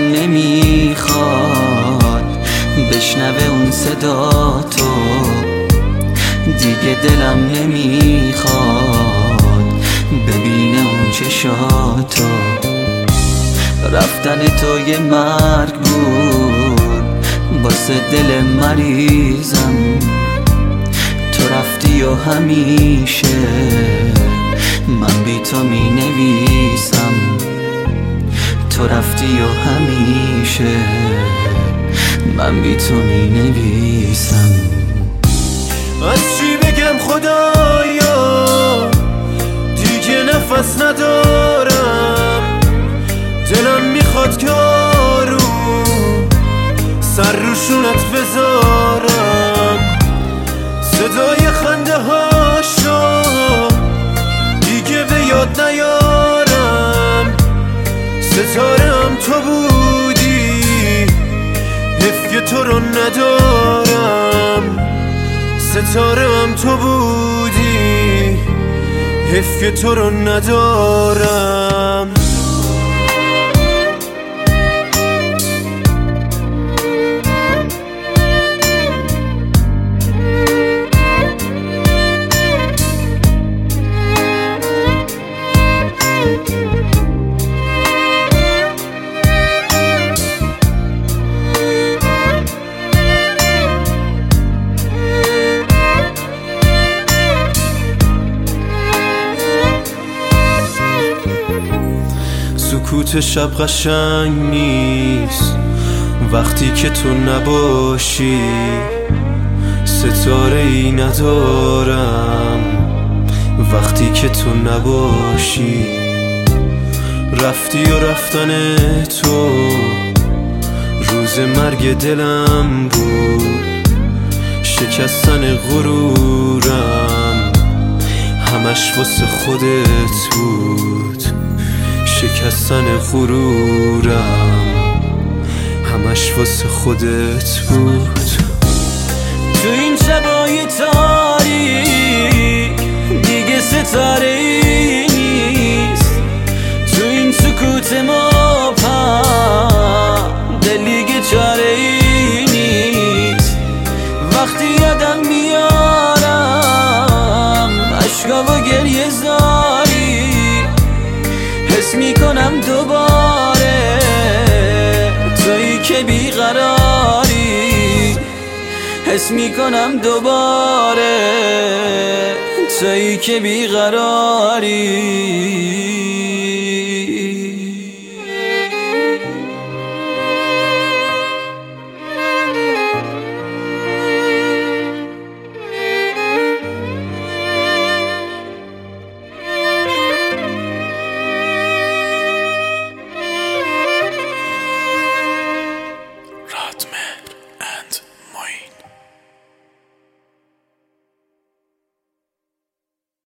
نمیخواد بشنوه اون صدا تو، دیگه دلم نمیخواد ببینه اون چشاتو. رفتن تو یه مرگ بود واسه دل مریضم، تو رفتی و همیشه من بی تو می نویسم. تو رفتی و همیشه من بی تو می نویسم. از چی بگم خدایا دیگه نفس ندارم، دلم میخواد که آروم سر روشونت بذارم. صدای خنده هاشو دیگه به یاد نیارم، ستاره‌ام تو بودی حیف که تو رو ندارم. ستاره‌ام تو بودی حیف که تو رو ندارم. سکوت شب قشنگ نیست وقتی که تو نباشی، ستاره ای ندارم وقتی که تو نباشی. رفتی و رفتن تو روز مرگ دلم بود، شکستن غرورم همش واسه خودت بود. شکستن غرورم همش واسه خودت بود. تو این شبای تاریک دیگه ستاره ای نیست، تو این سکوت مبهم دلیگه چاره ای نیست. وقتی یادم میارم اشکا و گریه زاری، حس میکنم دوباره تویی که بیقراری. حس میکنم دوباره تویی که بیقراری.